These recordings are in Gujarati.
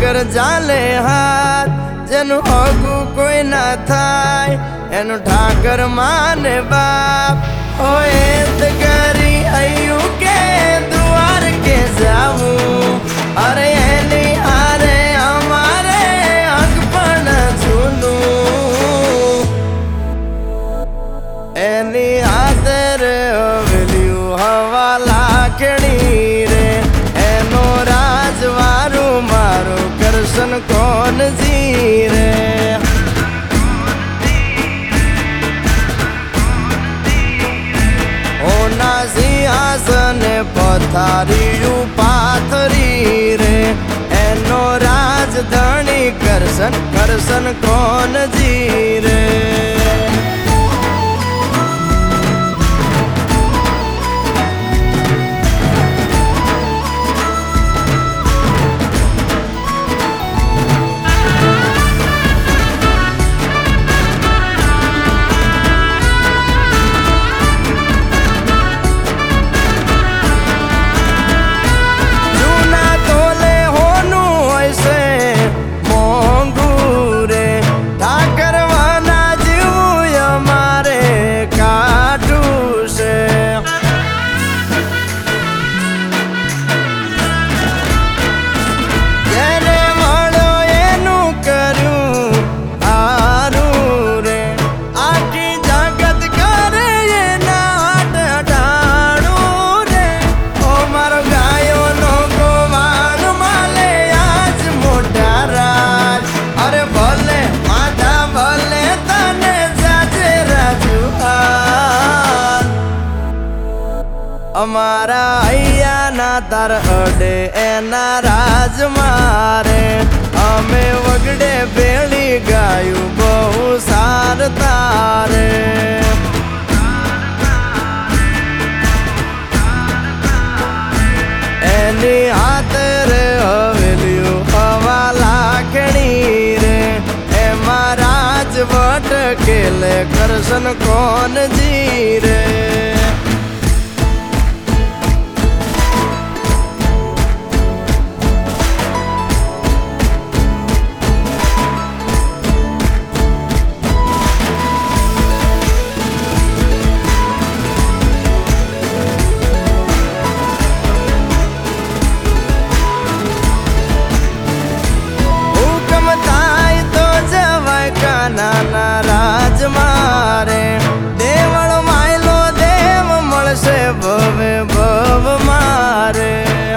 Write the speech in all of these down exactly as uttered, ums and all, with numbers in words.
ઠાકર જાલે હાથ જેનું હગું કોઈ ના થાય એનું ઠાકર માને બાપ ઓએ તો કરી આયું કે દ્વાર કે જાવું અરે એની હારે અમારે હક પણ જૂનું એની હાથર હવેલ્યું હવા લાખણી રે એનો રાજવારું મારું કરશન કોણ જી રે ઓના સિંહાસને પથારીયું પાથરી રે એનો રાજધણી કરશન કરશન કોણ જી રે અમારા અહીંયા ના તાર અડે એના રાજ મારે અમે વગડે ભેળી ગાયું બહુ સાર તારે એની હાથ રે હવેલ્યું હવા લાખણી રે એમાં રાજવટ કેલે કરશન કોણ જી રે નાના રાજ મારે દેવળ માયલો દેવ મળશે ભવે ભવ મારે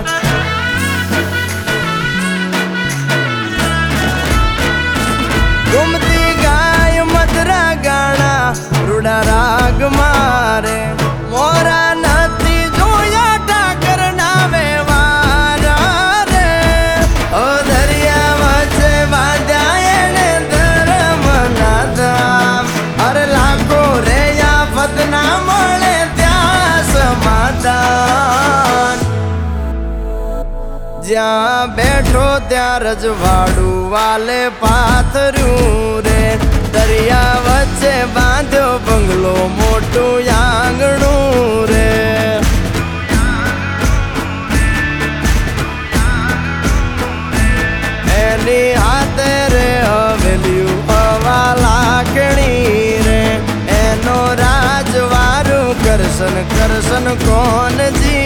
ગુમતી ગાય મધરા ગાણા રૂડા રાગ મારે મોરા નથી જોયા ઠાકર ના વેવારા રે ઓ દરિયા વચ્ચે બાંધ્યા એને અરે લાખો રે આફત ના મળે ત્યાં સમાધાન જ્યાં બેઠો ત્યાં રજવાડું વાલે પાથર્યું રે દરિયા વચ્ચે બાંધ્યો બંગલો મોટું આંગણું રે એની હાથે રે હવેલ્યું હવા લાખણી રે એનો રાજવારું કરશન કરશન કોણ જી